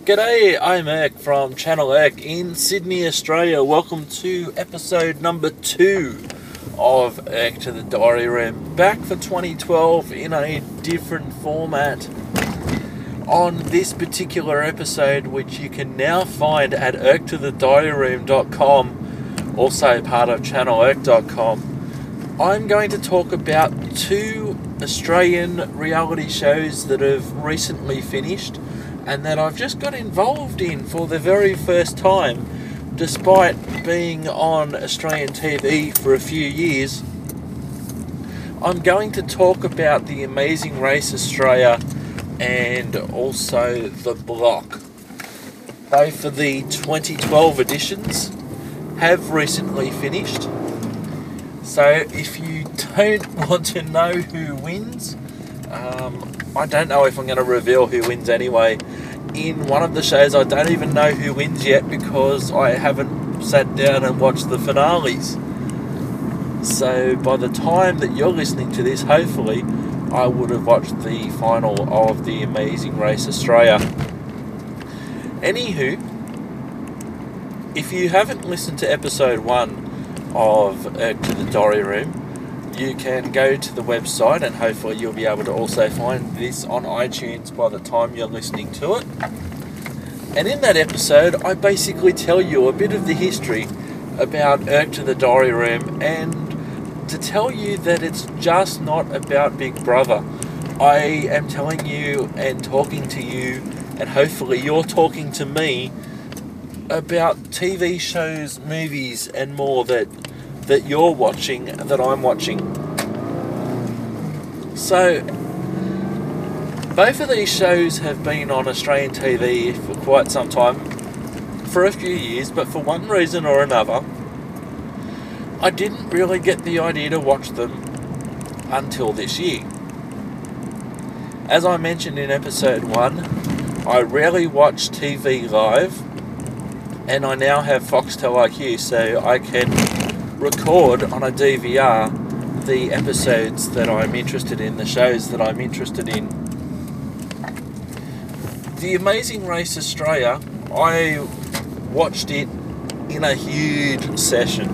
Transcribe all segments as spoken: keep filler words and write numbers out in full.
G'day, I'm Ek from Channel Ek in Sydney, Australia. Welcome to episode number two of Ek to the Diary Room. Back for twenty twelve in a different format. On this particular episode, which you can now find at ek to the diary room dot com, also part of channel ek dot com, I'm going to talk about two Australian reality shows that have recently finished and that I've just got involved in for the very first time, despite being on Australian T V for a few years. I'm going to talk about The Amazing Race Australia and also The Block. Both of the twenty twelve editions have recently finished. So if you don't want to know who wins, um, I don't know if I'm going to reveal who wins anyway. In one of the shows, I don't even know who wins yet because I haven't sat down and watched the finales. So by the time that you're listening to this, hopefully, I would have watched the final of The Amazing Race Australia. Anywho, if you haven't listened to episode one of uh, To the Diary Room, you can go to the website and hopefully you'll be able to also find this on iTunes by the time you're listening to it. And in that episode, I basically tell you a bit of the history about Ek to the Diary Room and to tell you that it's just not about Big Brother. I am telling you and talking to you, and hopefully you're talking to me, about T V shows, movies and more that that you're watching, that I'm watching. So, both of these shows have been on Australian T V for quite some time, for a few years, but for one reason or another, I didn't really get the idea to watch them until this year. As I mentioned in episode one, I rarely watch T V live, and I now have Foxtel I Q, so I can record on a D V R the episodes that I'm interested in, the shows that I'm interested in. The Amazing Race Australia, I watched it in a huge session.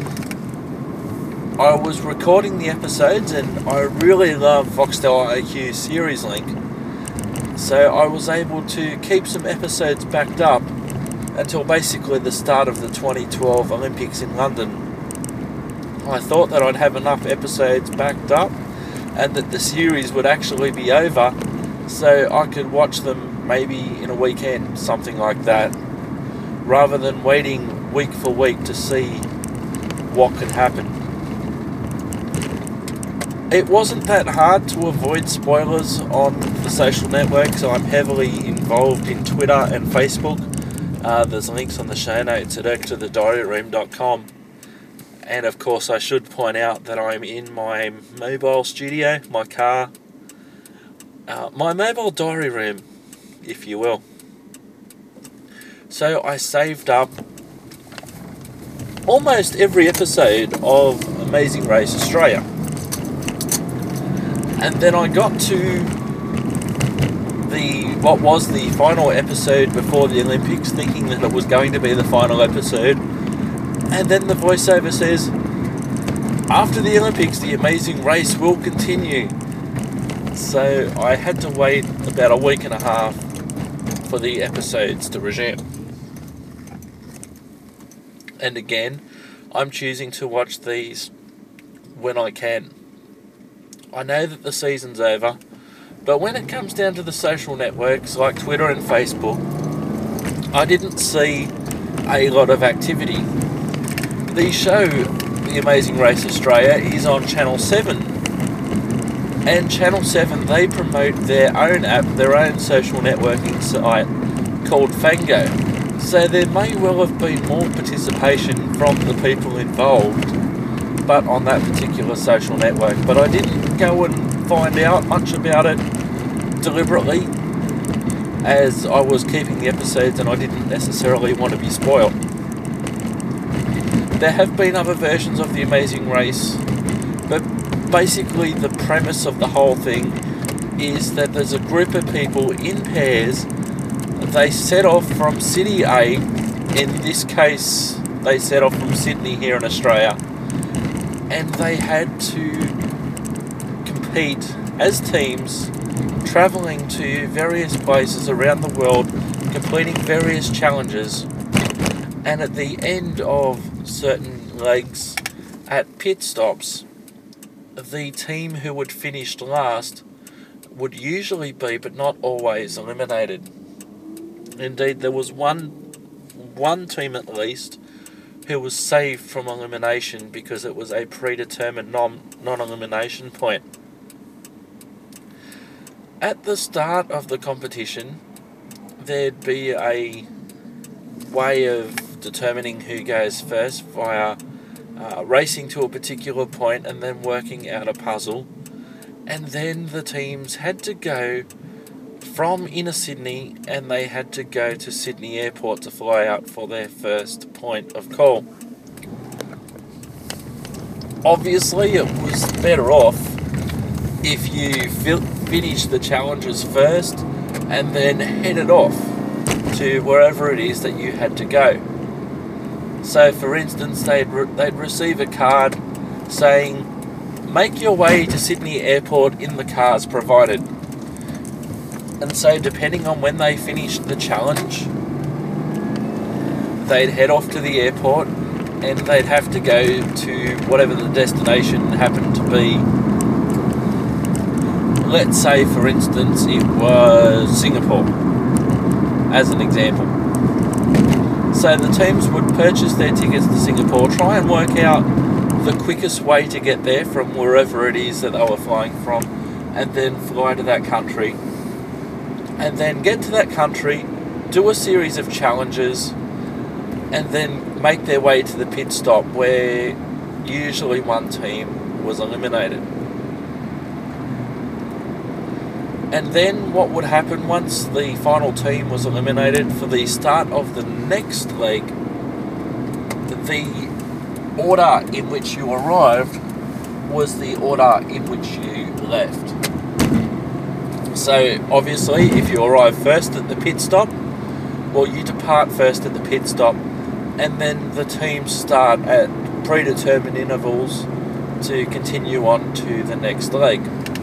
I was recording the episodes and I really love Foxtel I Q Series Link, so I was able to keep some episodes backed up until basically the start of the twenty twelve Olympics in London. I thought that I'd have enough episodes backed up and that the series would actually be over so I could watch them maybe in a weekend, something like that, rather than waiting week for week to see what could happen. It wasn't that hard to avoid spoilers on the social networks. I'm heavily involved in Twitter and Facebook. Uh, there's links on the show notes at ek to the diary room dot com. And of course I should point out that I'm in my mobile studio, my car, uh, my mobile diary room, if you will. So I saved up almost every episode of Amazing Race Australia. And then I got to the what was the final episode before the Olympics, thinking that it was going to be the final episode. And then the voiceover says, after the Olympics, the amazing race will continue. So I had to wait about a week and a half for the episodes to resume. And again, I'm choosing to watch these when I can. I know that the season's over, but when it comes down to the social networks like Twitter and Facebook, I didn't see a lot of activity. The show, The Amazing Race Australia, is on Channel seven. And Channel seven, they promote their own app, their own social networking site called Fango. So there may well have been more participation from the people involved, but on that particular social network. But I didn't go and find out much about it deliberately, as I was keeping the episodes and I didn't necessarily want to be spoiled. There have been other versions of The Amazing Race, but basically the premise of the whole thing is that there's a group of people in pairs they set off from City A. In this case, they set off from Sydney here in Australia, and they had to compete as teams, travelling to various places around the world, completing various challenges, and at the end of certain legs at pit stops, the team who would finish last would usually be, but not always, eliminated. Indeed, there was one one team at least who was saved from elimination because it was a predetermined non, non-elimination point. At the start of the competition, there'd be a way of determining who goes first via uh, racing to a particular point and then working out a puzzle. And then the teams had to go from inner Sydney and they had to go to Sydney Airport to fly out for their first point of call. Obviously, it was better off if you fil- finished the challenges first and then headed off to wherever it is that you had to go. So, for instance, they'd re- they'd receive a card saying, "Make your way to Sydney Airport in the cars provided." And so, depending on when they finished the challenge, they'd head off to the airport and they'd have to go to whatever the destination happened to be. Let's say, for instance, it was Singapore, as an example. So the teams would purchase their tickets to Singapore, try and work out the quickest way to get there from wherever it is that they were flying from, and then fly to that country. And then get to that country, do a series of challenges, and then make their way to the pit stop where usually one team was eliminated. And then what would happen once the final team was eliminated, for the start of the next leg, the order in which you arrived was the order in which you left. So obviously, if you arrive first at the pit stop, well, you depart first at the pit stop, and then the teams start at predetermined intervals to continue on to the next leg.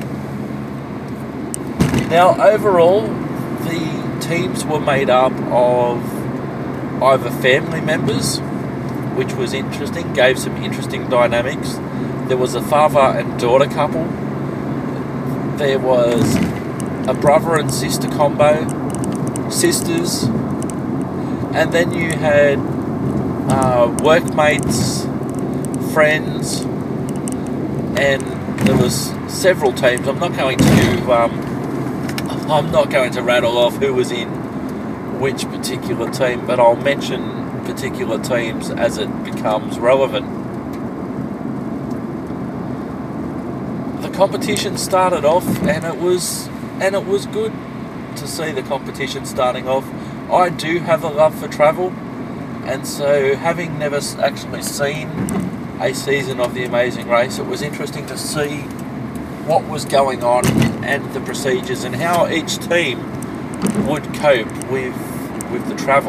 Now, overall, the teams were made up of either family members, which was interesting, gave some interesting dynamics. There was a father and daughter couple. There was a brother and sister combo, sisters, and then you had uh, workmates, friends, and there was several teams. I'm not going to um, I'm not going to rattle off who was in which particular team, but I'll mention particular teams as it becomes relevant. The competition started off, and it was and it was good to see the competition starting off. I do have a love for travel, and so having never actually seen a season of The Amazing Race, it was interesting to see what was going on and the procedures and how each team would cope with with the travel.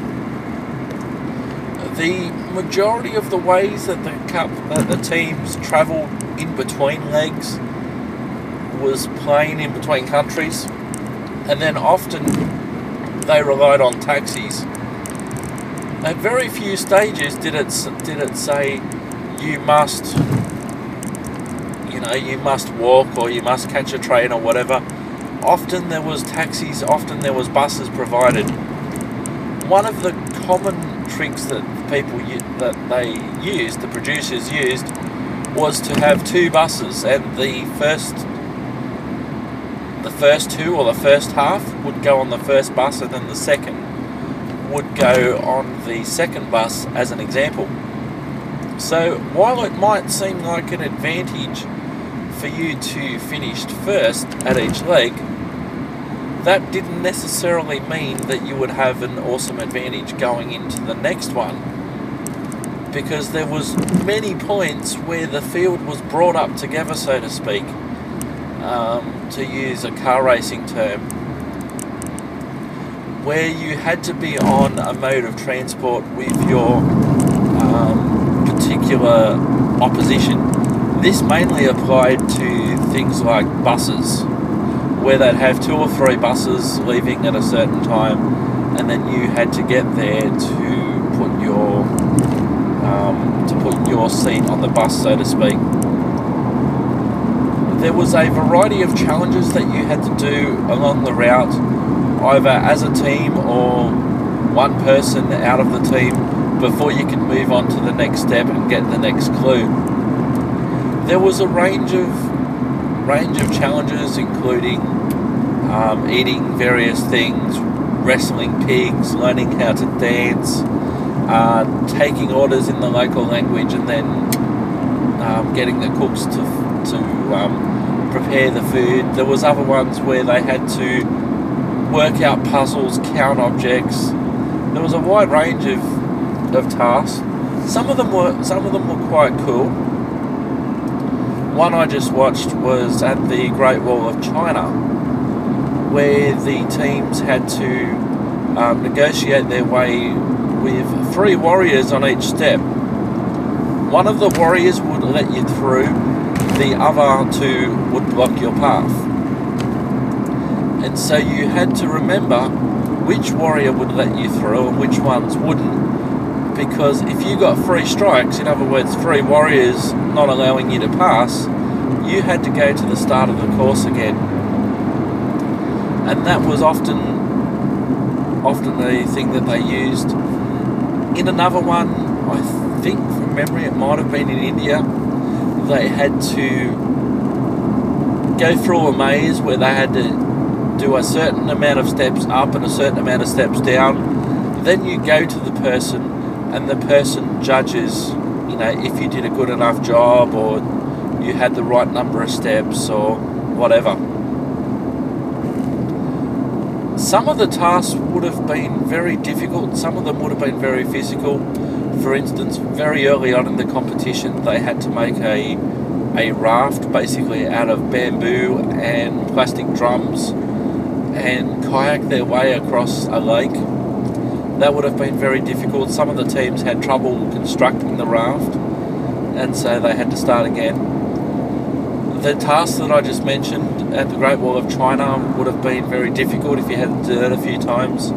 The majority of the ways that the cup that the teams travelled in between legs was plane in between countries, and then often they relied on taxis. At very few stages did it did it say you must you know you must walk or you must catch a train or whatever. Often there was taxis, often there was buses provided. One of the common tricks that people that they used, the producers used, was to have two buses, and the first the first two or the first half would go on the first bus, and then the second would go on the second bus, as an example. So while it might seem like an advantage for you to finish first at each leg, that didn't necessarily mean that you would have an awesome advantage going into the next one, because there was many points where the field was brought up together, so to speak, um, to use a car racing term. where you had to be on a mode of transport with your um, particular opposition. This mainly applied to things like buses, where they'd have two or three buses leaving at a certain time, and then you had to get there to put your um, to put your seat on the bus, so to speak. There was a variety of challenges that you had to do along the route, either as a team or one person out of the team, before you could move on to the next step and get the next clue. There was a range of range of challenges, including um, eating various things, wrestling pigs, learning how to dance, uh, taking orders in the local language, and then um, getting the cooks to to um, prepare the food. There was other ones where they had to work out puzzles, count objects. There was a wide range of of tasks. Some of them were some of them were quite cool. One I just watched was at the Great Wall of China, where the teams had to um, negotiate their way with three warriors on each step. One of the warriors would let you through, the other two would block your path. And so you had to remember which warrior would let you through and which ones wouldn't, because if you got three strikes, in other words three warriors not allowing you to pass, you had to go to the start of the course again. And that was often often the thing that they used. In another one, I think from memory it might have been in India, they had to go through a maze where they had to do a certain amount of steps up and a certain amount of steps down. Then you go to the person, and the person judges, you know, if you did a good enough job or you had the right number of steps or whatever. Some of the tasks would have been very difficult, some of them would have been very physical. For instance, very early on in the competition, they had to make a, a raft basically out of bamboo and plastic drums and kayak their way across a lake. That would have been very difficult. Some of the teams had trouble constructing the raft, and so they had to start again. The tasks that I just mentioned at the Great Wall of China would have been very difficult if you had to do that a few times.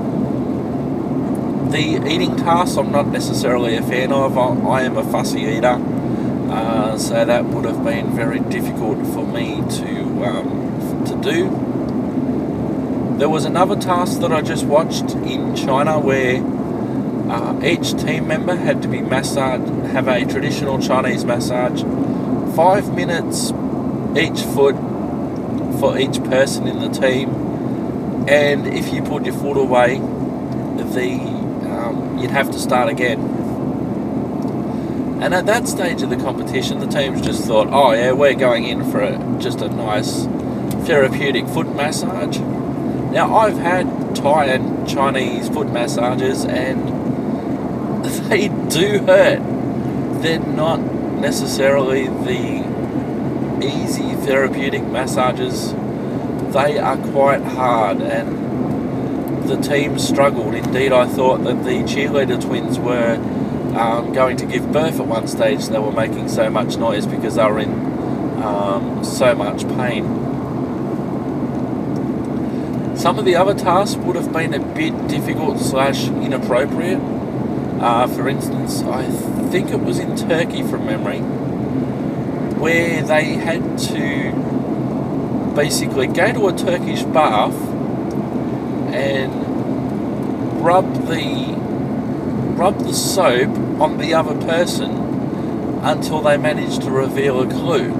The eating tasks I'm not necessarily a fan of. I, I am a fussy eater, uh, so that would have been very difficult for me to um, to do. There was another task that I just watched in China where uh, each team member had to be massaged, have a traditional Chinese massage, five minutes each foot for each person in the team, and if you put your foot away, the um, you'd have to start again. And at that stage of the competition, the teams just thought, oh yeah, we're going in for a, just a nice therapeutic foot massage. Now, I've had Thai and Chinese foot massages, and they do hurt. They're not necessarily the easy therapeutic massages. They are quite hard, and the team struggled. Indeed, I thought that the cheerleader twins were um, going to give birth at one stage. They were making so much noise because they were in um, so much pain. Some of the other tasks would have been a bit difficult slash inappropriate. Uh, for instance, I think it was in Turkey from memory, where they had to basically go to a Turkish bath and rub the rub the soap on the other person until they managed to reveal a clue.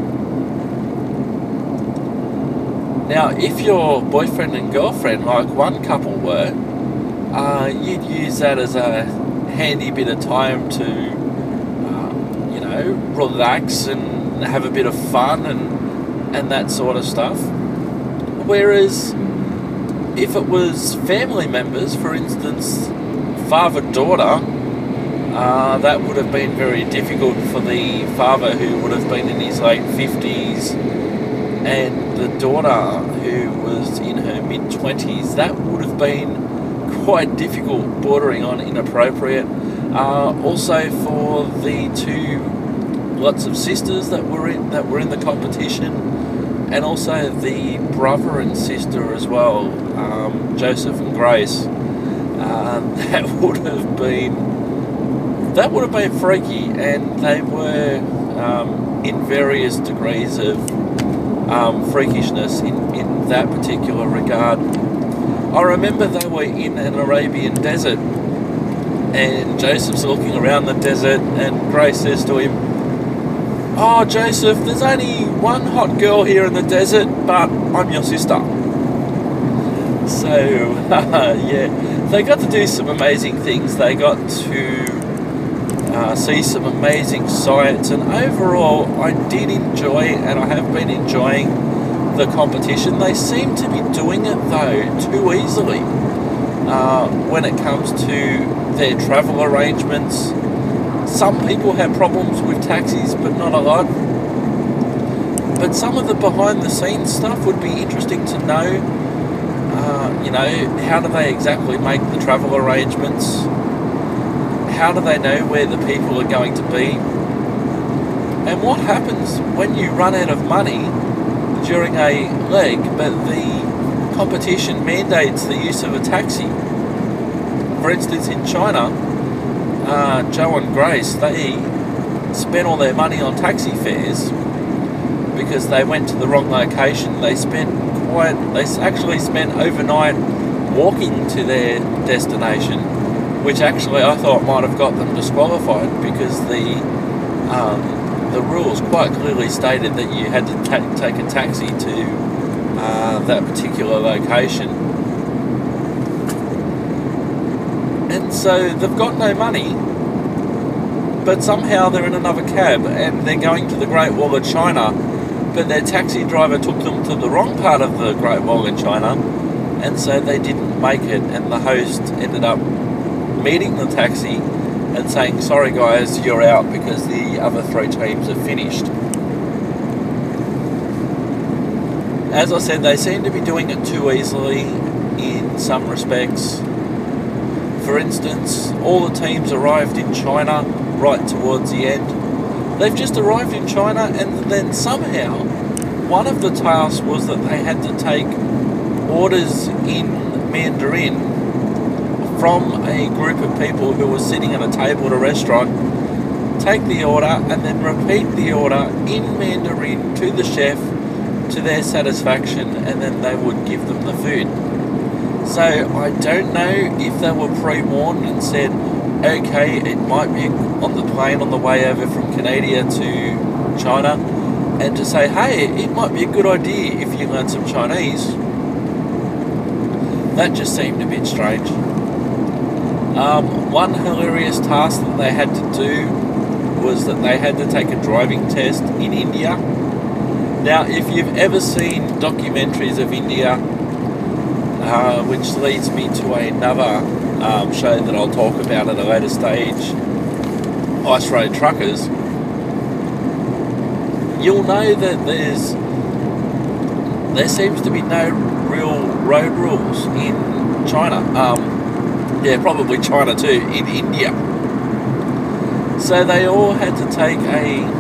Now, if your boyfriend and girlfriend, like one couple were, uh, you'd use that as a handy bit of time to, uh, you know, relax and have a bit of fun and and that sort of stuff. Whereas, if it was family members, for instance, father-daughter, uh, that would have been very difficult for the father, who would have been in his late fifties, and the daughter who was in her mid-twenties. That would have been quite difficult, bordering on inappropriate. Uh, also for the two lots of sisters that were in that were in the competition, and also the brother and sister as well, um, Joseph and Grace. Uh, that would have been that would have been freaky, and they were um, in various degrees of um, freakishness in, in that particular regard. I remember they were in an Arabian desert, and Joseph's looking around the desert, and Grace says to him, "Oh, Joseph, there's only one hot girl here in the desert, but I'm your sister." So, yeah, they got to do some amazing things. They got to uh, see some amazing sights, and overall, I did enjoy, and I have been enjoying the competition. They seem to be doing it, though, too easily uh, when it comes to their travel arrangements. Some people have problems with taxis, but not a lot. But some of the behind-the-scenes stuff would be interesting to know. Uh, you know, how do they exactly make the travel arrangements? How do they know where the people are going to be? And what happens when you run out of money during a leg, but the competition mandates the use of a taxi? For instance, in China, uh, Joe and Grace, they spent all their money on taxi fares because they went to the wrong location. They spent quite, they actually spent overnight walking to their destination, which actually I thought might have got them disqualified, because the um, the rules quite clearly stated that you had to ta- take a taxi to uh, that particular location. And so they've got no money, but somehow they're in another cab and they're going to the Great Wall of China, but their taxi driver took them to the wrong part of the Great Wall of China, and so they didn't make it, and the host ended up meeting the taxi and saying, "Sorry guys, you're out because the other three teams have finished." As I said, they seem to be doing it too easily in some respects. For instance, all the teams arrived in China right towards the end. They've just arrived in China, and then somehow one of the tasks was that they had to take orders in Mandarin from a group of people who were sitting at a table at a restaurant, take the order and then repeat the order in Mandarin to the chef to their satisfaction, and then they would give them the food. So I don't know if they were pre-warned and said, okay, it might be on the plane on the way over from Canada to China, and to say, hey, it might be a good idea if you learn some Chinese. That just seemed a bit strange. Um, one hilarious task that they had to do was that they had to take a driving test in India. Now, if you've ever seen documentaries of India, uh, which leads me to another um, show that I'll talk about at a later stage, Ice Road Truckers, you'll know that there's there seems to be no real road rules in China. Um, yeah, probably China too, in India. So they all had to take a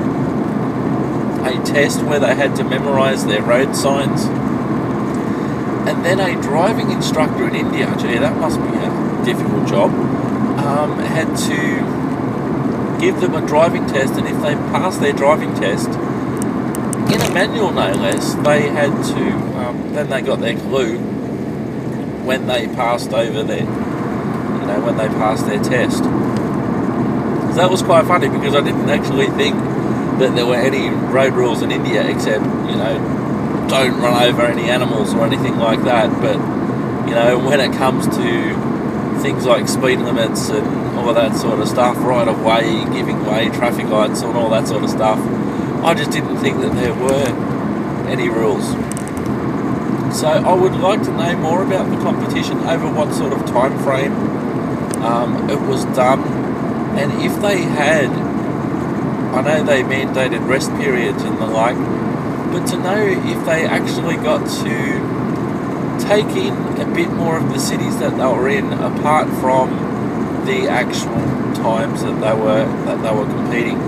a test where they had to memorise their road signs. And then a driving instructor in India, gee, that must be a difficult job, um, had to give them a driving test, and if they passed their driving test, in a manual no less, they had to, um, then they got their clue when they passed over their, you know, when they passed their test. So that was quite funny, because I didn't actually think that there were any road rules in India, except, you know, don't run over any animals or anything like that. But, you know, when it comes to things like speed limits and all of that sort of stuff, right of way, giving way, traffic lights and all that sort of stuff, I just didn't think that there were any rules. So I would like to know more about the competition, over what sort of time frame um, it was done, and if they had, I know they mandated rest periods and the like, but to know if they actually got to take in a bit more of the cities that they were in, apart from the actual times that they were that they were competing.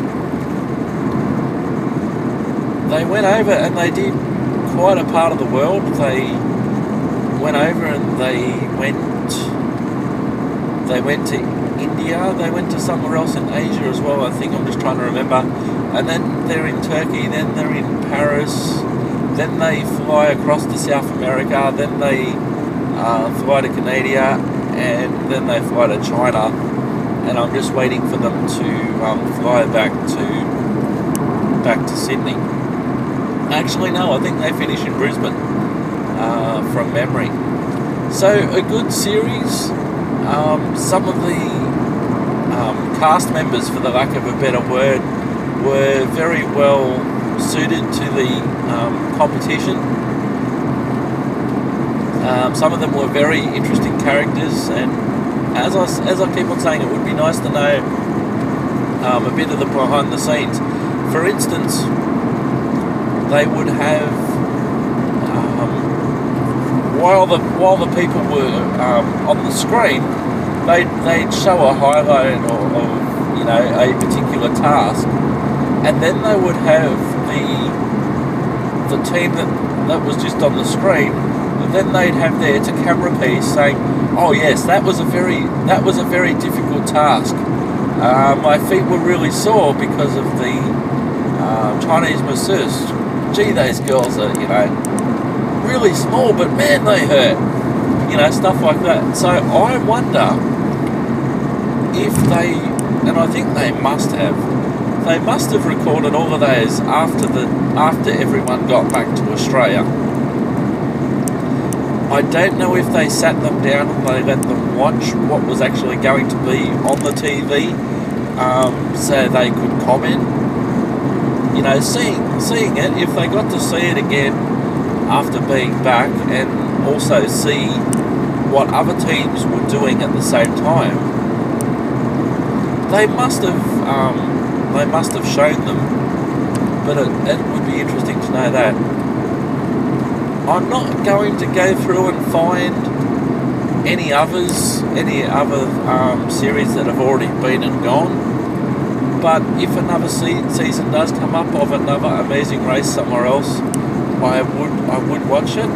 They went over and they did quite a part of the world. They went over and they went they went to India, they went to somewhere else in Asia as well, I think. I'm just trying to remember. And then they're in Turkey, then they're in Paris, then they fly across to South America, then they uh, fly to Canada, and then they fly to China. And I'm just waiting for them to um, fly back to back to Sydney. Actually, no, I think they finish in Brisbane, uh, from memory. So, a good series. Um, some of the um, cast members, for the lack of a better word, were very well suited to the um, competition. Um, some of them were very interesting characters, and as I, as I keep on saying, it would be nice to know um, a bit of the behind the scenes. For instance, they would have, um, while the while the people were um, on the screen, they'd, they'd show a highlight of, of, you know, a particular task, and then they would have the the team that, that was just on the screen, then they'd have their to camera piece saying, oh yes, that was a very that was a very difficult task. Uh, my feet were really sore because of the uh, Chinese masseuse. Gee, those girls are, you know, really small, but man, they hurt. You know, stuff like that. So I wonder if they, and I think they must have, they must have recorded all of those after the after everyone got back to Australia. I don't know if they sat them down and they let them watch what was actually going to be on the T V, um, so they could comment. You know, seeing seeing it, if they got to see it again after being back, and also see what other teams were doing at the same time, they must have um, they must have shown them. But it, it would be interesting to know that. I'm not going to go through and find any others, any other um, series that have already been and gone. But if another se- season does come up of another Amazing Race somewhere else, I would I would watch it.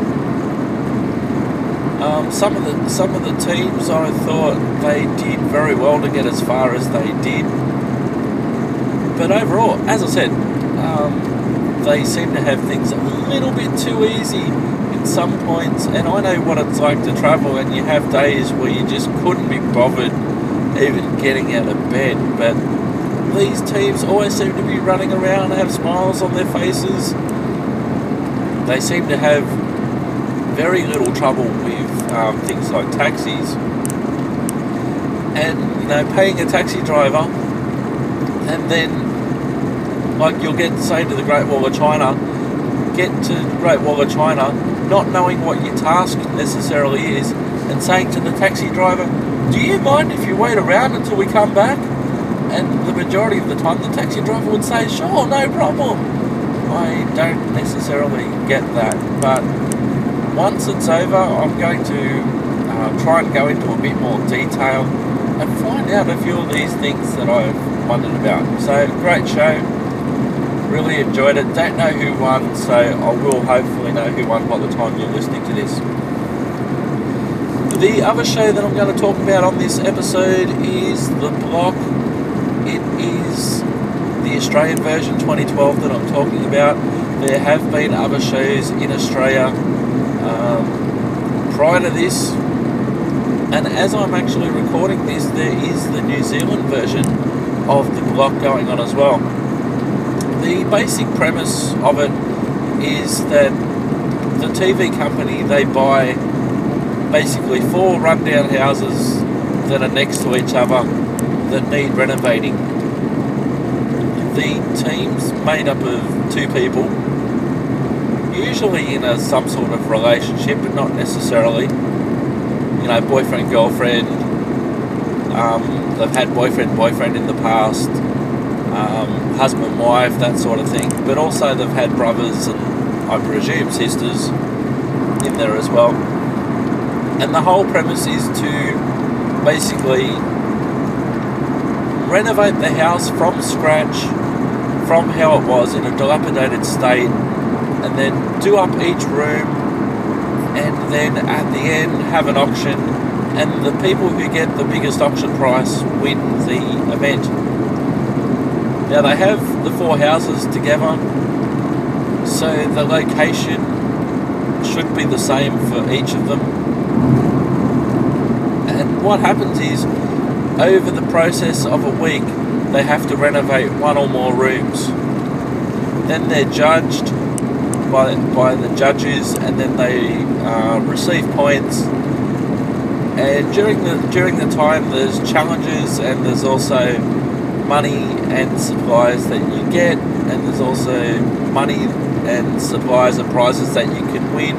Um, some of the some of the teams, I thought they did very well to get as far as they did. But overall, as I said, um, they seem to have things a little bit too easy in some points. And I know what it's like to travel, and you have days where you just couldn't be bothered even getting out of bed. But these teams always seem to be running around and have smiles on their faces. They seem to have very little trouble with um, things like taxis. And, you know, paying a taxi driver, and then, like, you'll get, say, to the Great Wall of China, get to the Great Wall of China, not knowing what your task necessarily is, and saying to the taxi driver, do you mind if you wait around until we come back? And the majority of the time the taxi driver would say, sure, no problem. I don't necessarily get that, but once it's over, I'm going to uh, try and go into a bit more detail and find out a few of these things that I've wondered about. So, great show. Really enjoyed it. Don't know who won, so I will hopefully know who won by the time you're listening to this. The other show that I'm going to talk about on this episode is The Block. It is the Australian version twenty twelve that I'm talking about. There have been other shows in Australia um, prior to this, and as I'm actually recording this, there is the New Zealand version of The Block going on as well. The basic premise of it is that the T V company, they buy basically four rundown houses that are next to each other that need renovating. The team's made up of two people, usually in a some sort of relationship, but not necessarily. You know, boyfriend, girlfriend. Um, they've had boyfriend, boyfriend in the past. Um, husband, wife, that sort of thing. But also they've had brothers and, I presume, sisters. in there as well. And the whole premise is to basically renovate the house from scratch, from how it was in a dilapidated state, and then do up each room, and then at the end have an auction, and the people who get the biggest auction price win the event. Now they have the four houses together, so the location should be the same for each of them. And what happens is, over the process of a week, they have to renovate one or more rooms. Then they're judged by, by the judges, and then they uh, receive points. And during the during the time, there's challenges, and there's also money and supplies that you get, and there's also money and supplies and prizes that you can win.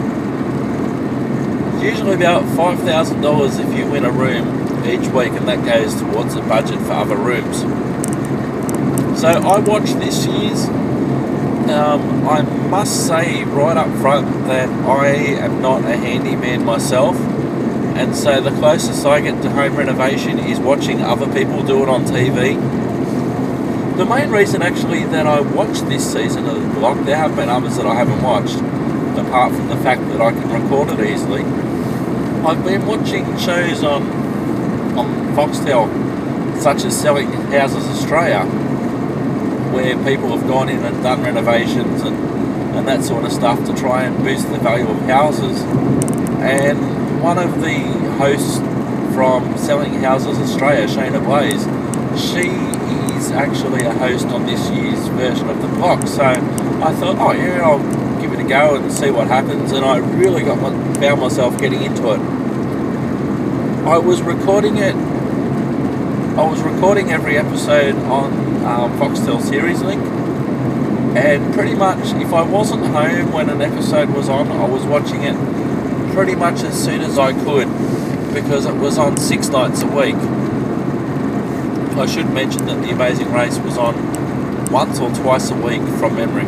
It's usually about five thousand dollars if you win a room each week, and that goes towards the budget for other rooms. So I watched this year's. Um, I must say right up front that I am not a handyman myself, and so the closest I get to home renovation is watching other people do it on T V. The main reason actually that I watched this season of The Block, there have been others that I haven't watched, apart from the fact that I can record it easily. I've been watching shows on, on Foxtel, such as Selling Houses Australia, where people have gone in and done renovations and, and that sort of stuff to try and boost the value of houses. And one of the hosts from Selling Houses Australia, Shayna Blaze, she is actually a host on this year's version of The Block. So I thought, oh yeah, I'll give it a go and see what happens. And I really got my, found myself getting into it. I was recording it. I was recording every episode on um, Foxtel Series Link, and pretty much if I wasn't home when an episode was on, I was watching it pretty much as soon as I could, because it was on six nights a week. I should mention that The Amazing Race was on once or twice a week from memory.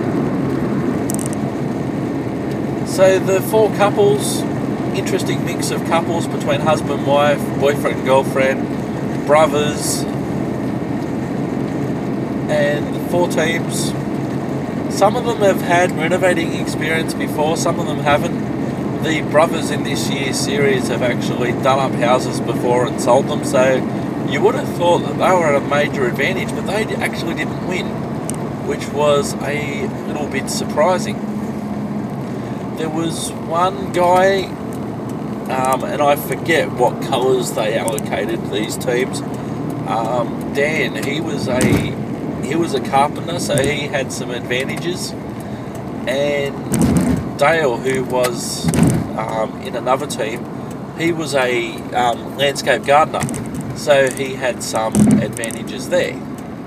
So the four couples, interesting mix of couples between husband, wife, boyfriend, girlfriend, brothers, and four teams. Some of them have had renovating experience before, some of them haven't. The brothers in this year's series have actually done up houses before and sold them, so you would have thought that they were at a major advantage, but they actually didn't win, which was a little bit surprising. There was one guy, um, and I forget what colours they allocated these teams. Um, Dan, he was a he was a carpenter, so he had some advantages, and Dale, who was um, in another team, he was a um, landscape gardener, so he had some advantages there.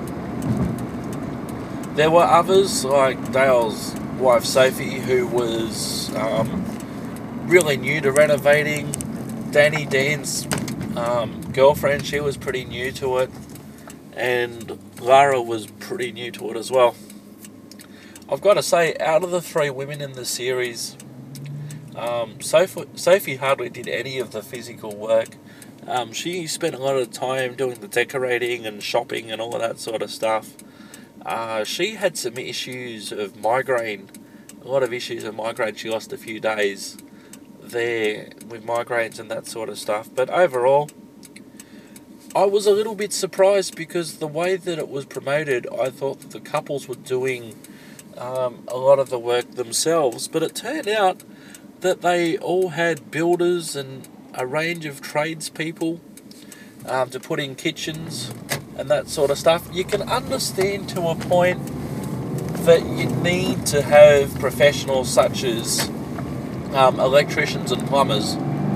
There were others, like Dale's wife Sophie, who was um, really new to renovating. Danny, Dan's um, girlfriend, she was pretty new to it, and Lara was pretty new to it as well. I've got to say, out of the three women in the series, um, Sophie, Sophie hardly did any of the physical work. Um, she spent a lot of time doing the decorating and shopping and all of that sort of stuff. Uh, she had some issues of migraine, a lot of issues of migraine. She lost a few days there with migraines and that sort of stuff. But overall, I was a little bit surprised, because the way that it was promoted, I thought that the couples were doing um, a lot of the work themselves, but it turned out that they all had builders and a range of tradespeople um, to put in kitchens and that sort of stuff. You can understand to a point that you need to have professionals such as um, electricians and plumbers,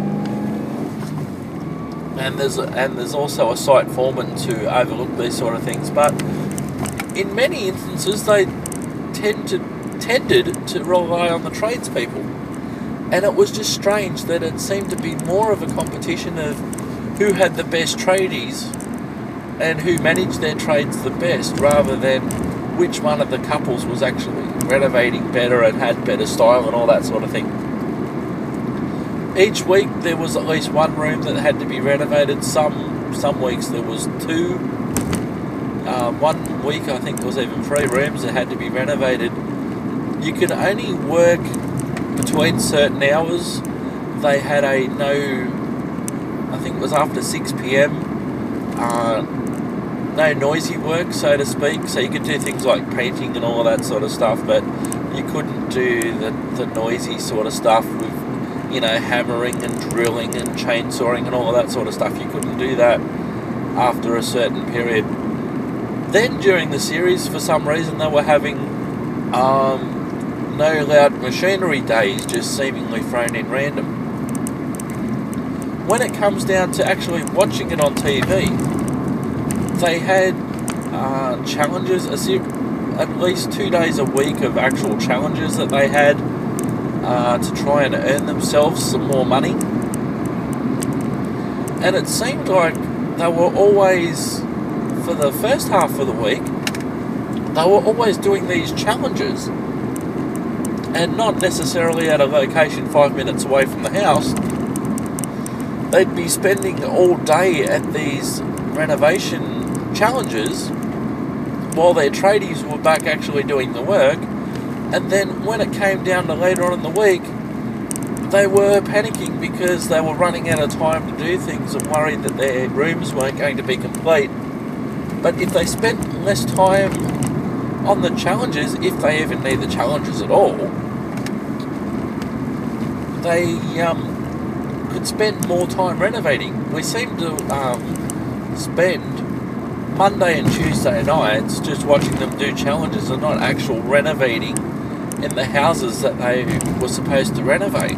and there's a, and there's also a site foreman to overlook these sort of things. But in many instances, they tend to tended to rely on the tradespeople, and it was just strange that it seemed to be more of a competition of who had the best tradies and who managed their trades the best, rather than which one of the couples was actually renovating better and had better style and all that sort of thing. Each week there was at least one room that had to be renovated. Some some weeks there was two. Uh, one week I think there was even three rooms that had to be renovated. You could only work between certain hours. They had a no, I think it was after six p.m, uh, no noisy work, so to speak. So you could do things like painting and all of that sort of stuff, but you couldn't do the, the noisy sort of stuff with, you know, hammering and drilling and chainsawing and all of that sort of stuff. You couldn't do that after a certain period. Then during the series, for some reason, they were having um, no loud machinery days, just seemingly thrown in random. When it comes down to actually watching it on T V, they had uh, challenges, a ser- at least two days a week of actual challenges that they had uh, to try and earn themselves some more money. And it seemed like they were always, for the first half of the week, they were always doing these challenges, and not necessarily at a location five minutes away from the house. They'd be spending all day at these renovation challenges while their tradies were back actually doing the work. And then when it came down to later on in the week, they were panicking because they were running out of time to do things and worried that their rooms weren't going to be complete. But if they spent less time on the challenges, if they even need the challenges at all, they um, could spend more time renovating. We seem to um, spend Monday and Tuesday nights just watching them do challenges and not actual renovating in the houses that they were supposed to renovate.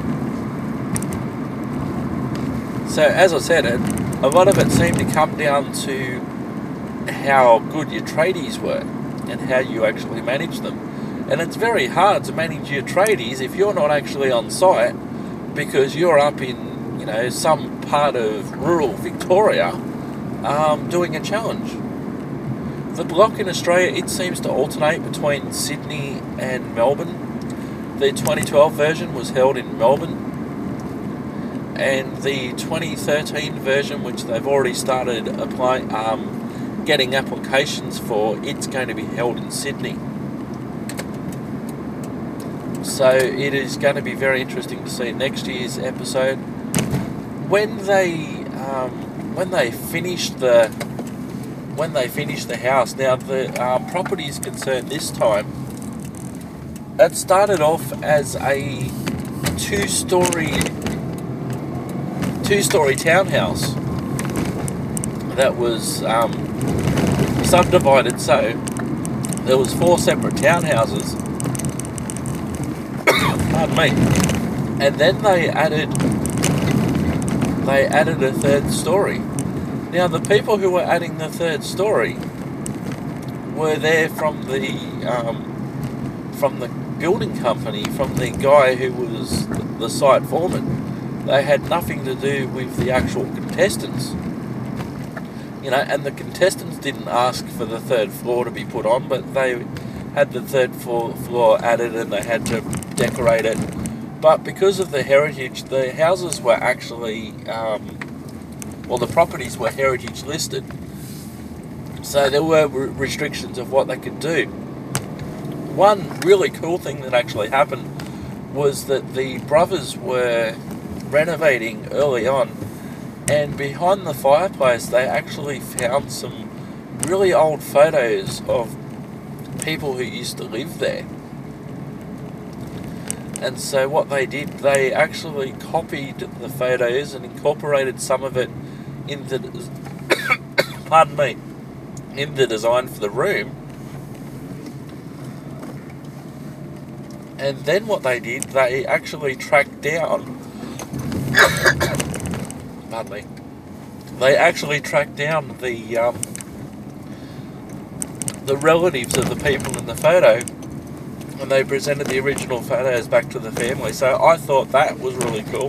So as I said, it, a lot of it seemed to come down to how good your tradies were and how you actually manage them. And it's very hard to manage your tradies if you're not actually on site, because you're up in, you know, some part of rural Victoria um, doing a challenge. The block in Australia, it seems to alternate between Sydney and Melbourne. The twenty twelve version was held in Melbourne, and the twenty thirteen version, which they've already started applying, um, getting applications for, it's going to be held in Sydney. So it is going to be very interesting to see next year's episode. When they um, when they finish the when they finish the house. Now the uh, property is concerned this time. It started off as a two-story two-story townhouse that was um, subdivided. So there was four separate townhouses. Pardon me. And then they added they added a third story. Now the people who were adding the third story were there from the um, from the building company, from the guy who was the site foreman. They had nothing to do with the actual contestants. You know, and the contestants didn't ask for the third floor to be put on, but they had the third floor, floor added and they had to decorate it. But because of the heritage, the houses were actually, um, well, the properties were heritage listed. So there were re- restrictions of what they could do. One really cool thing that actually happened was that the brothers were renovating early on, and behind the fireplace they actually found some really old photos of people who used to live there. And so what they did, they actually copied the photos and incorporated some of it in the pardon me in the design for the room. And then what they did, they actually tracked down pardon me they actually tracked down the um, the relatives of the people in the photo, and they presented the original photos back to the family. So I thought that was really cool.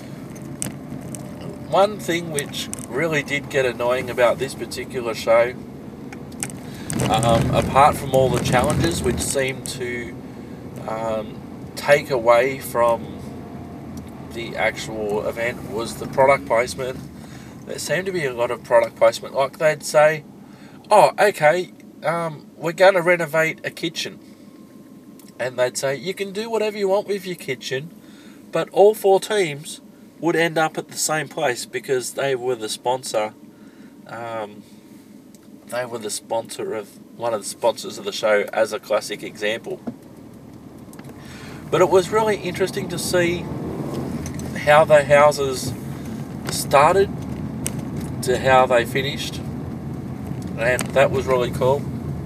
One thing which really did get annoying about this particular show, um, apart from all the challenges which seemed to um, take away from the actual event was the product placement. There seemed to be a lot of product placement. Like they'd say, oh, okay, um, we're going to renovate a kitchen. And they'd say, you can do whatever you want with your kitchen, but all four teams would end up at the same place because they were the sponsor. Um, they were the sponsor of, one of the sponsors of the show, as a classic example. But it was really interesting to see how the houses started to how they finished, and that was really cool.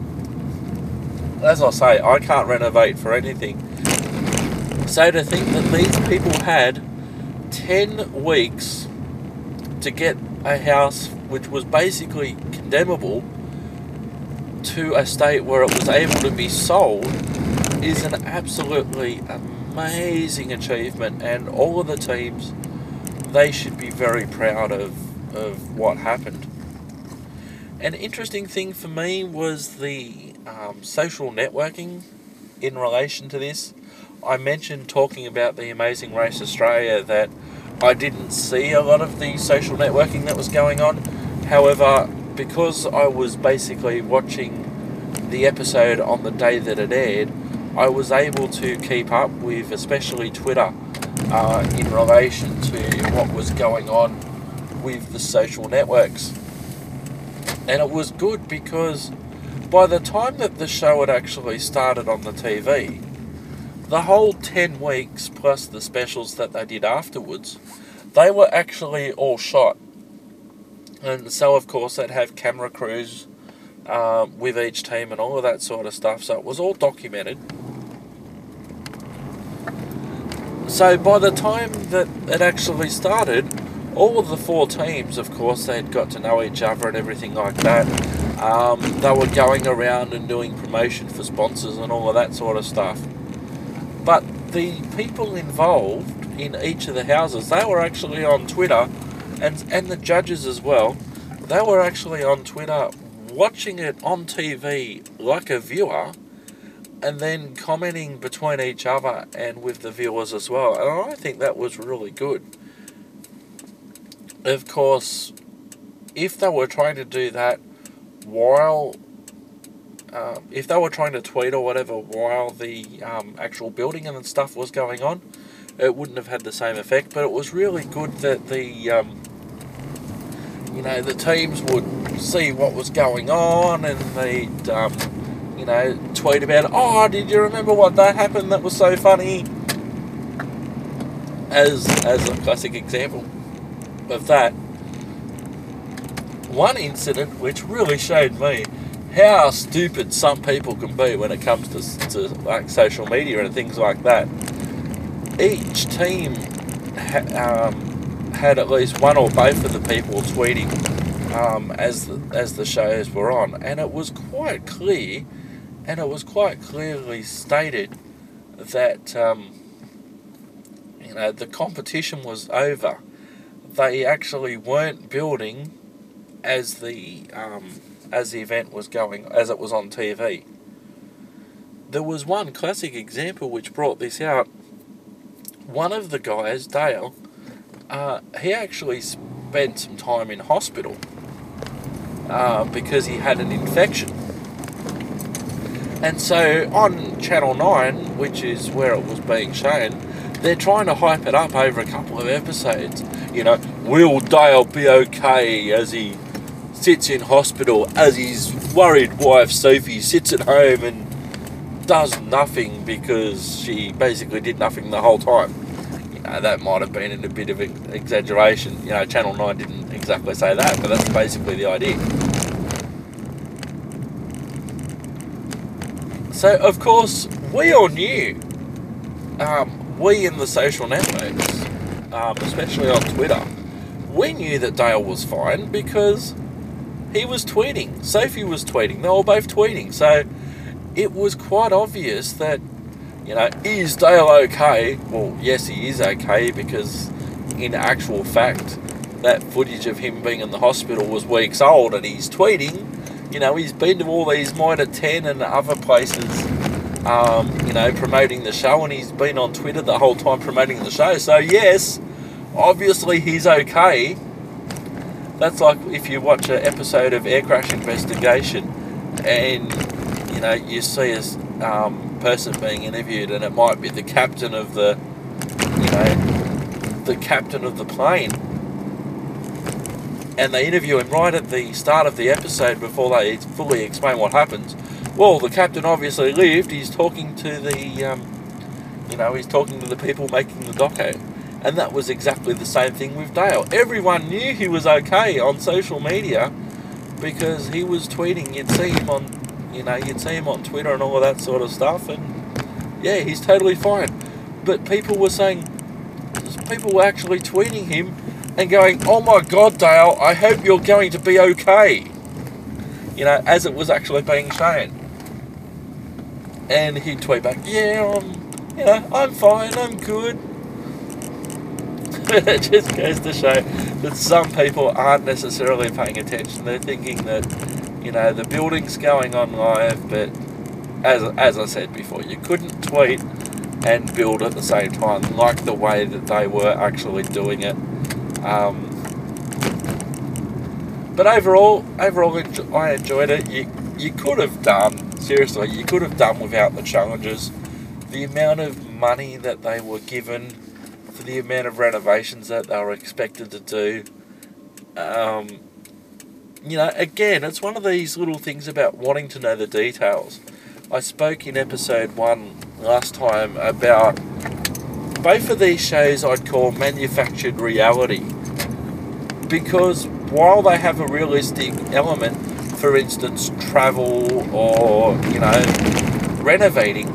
As I say, I can't renovate for anything. So to think that these people had ten weeks to get a house which was basically condemnable to a state where it was able to be sold is an absolutely amazing achievement, and all of the teams, they should be very proud of, of what happened. An interesting thing for me was the um, social networking in relation to this. I mentioned, talking about the Amazing Race Australia, that I didn't see a lot of the social networking that was going on. However, because I was basically watching the episode on the day that it aired, I was able to keep up with, especially Twitter, uh, in relation to what was going on with the social networks. And it was good because by the time that the show had actually started on the T V, the whole ten weeks plus the specials that they did afterwards, they were actually all shot. And so of course they'd have camera crews um, with each team and all of that sort of stuff, so it was all documented. So by the time that it actually started, all of the four teams, of course, they'd got to know each other and everything like that. Um, they were going around and doing promotion for sponsors and all of that sort of stuff. But the people involved in each of the houses, they were actually on Twitter, and and the judges as well, they were actually on Twitter watching it on T V like a viewer, and then commenting between each other and with the viewers as well. And I think that was really good. Of course, if they were trying to do that while, uh, if they were trying to tweet or whatever while the um, actual building and stuff was going on, it wouldn't have had the same effect. But it was really good that the, um, you know, the teams would see what was going on, and they'd, um, you know, tweet about it. Oh, did you remember what that happened? That was so funny. As as a classic example of that. One incident which really showed me how stupid some people can be when it comes to, to like social media and things like that. Each team ha- um, had at least one or both of the people tweeting um, as the, as the shows were on, and it was quite clear, and it was quite clearly stated that um, you know, the competition was over. They actually weren't building as the um, as the event was going, as it was on T V. There was one classic example which brought this out. One of the guys, Dale, uh, he actually spent some time in hospital uh, because he had an infection. And so on Channel nine, which is where it was being shown, they're trying to hype it up over a couple of episodes. You know, will Dale be okay as he sits in hospital, as his worried wife Sophie sits at home and does nothing because she basically did nothing the whole time. You know, that might have been in a bit of an exaggeration. You know, Channel nine didn't exactly say that, but that's basically the idea. So, of course, we all knew, um, we in the social networks, um, especially on Twitter, we knew that Dale was fine because he was tweeting. Sophie was tweeting. They were both tweeting. So it was quite obvious that, you know, is Dale okay? Well, yes, he is okay, because in actual fact, that footage of him being in the hospital was weeks old, and he's tweeting. You know, he's been to all these Mitre ten and other places um, you know, promoting the show, and he's been on Twitter the whole time promoting the show. So yes, obviously he's okay. That's like if you watch an episode of Air Crash Investigation, and you know you see a um, person being interviewed, and it might be the captain of the, you know, the captain of the plane. And they interview him right at the start of the episode before they fully explain what happens. Well, the captain obviously lived. He's talking to the, um, you know, he's talking to the people making the doco. And that was exactly the same thing with Dale. Everyone knew he was okay on social media because he was tweeting. You'd see him on, you know, you'd see him on Twitter and all of that sort of stuff. And yeah, he's totally fine. But people were saying, people were actually tweeting him and going, "Oh my God, Dale, I hope you're going to be okay." You know, as it was actually being shown. And he'd tweet back, "Yeah, I'm, you know, I'm fine, I'm good." It just goes to show that some people aren't necessarily paying attention. They're thinking that, you know, the building's going on live, but as as I said before, you couldn't tweet and build at the same time, like the way that they were actually doing it. Um, but overall, overall, I enjoyed it. You you could have done, seriously, you could have done without the challenges. The amount of money that they were given for the amount of renovations that they were expected to do. Um, you know, again, it's one of these little things about wanting to know the details. I spoke in episode one last time about both of these shows I'd call manufactured reality, because while they have a realistic element, for instance travel or, you know, renovating,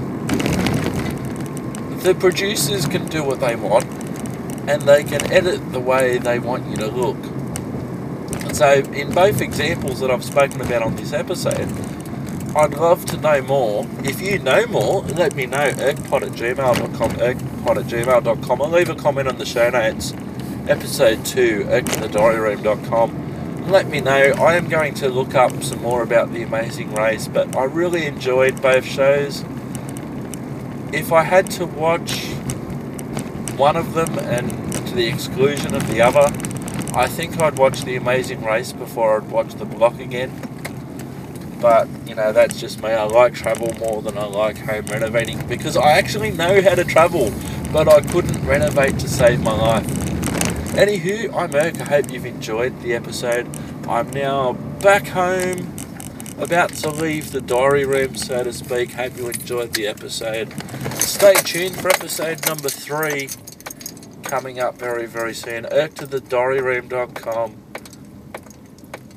the producers can do what they want and they can edit the way they want you to look. So in both examples that I've spoken about on this episode, I'd love to know more. If you know more, let me know. erkpod at gmail dot com, erkpod at gmail dot com, or leave a comment on the show notes, episode two, erk to the diary room dot com. Let me know. I am going to look up some more about The Amazing Race, but I really enjoyed both shows. If I had to watch one of them and to the exclusion of the other, I think I'd watch The Amazing Race before I'd watch The Block again. But, you know, that's just me. I like travel more than I like home renovating, because I actually know how to travel, but I couldn't renovate to save my life. Anywho, I'm Erk. I hope you've enjoyed the episode. I'm now back home, about to leave the diary room, so to speak. Hope you enjoyed the episode. Stay tuned for episode number three, coming up very, very soon. erk to the diary room dot com.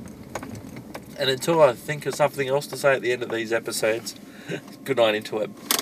And until I think of something else to say at the end of these episodes, good night into it.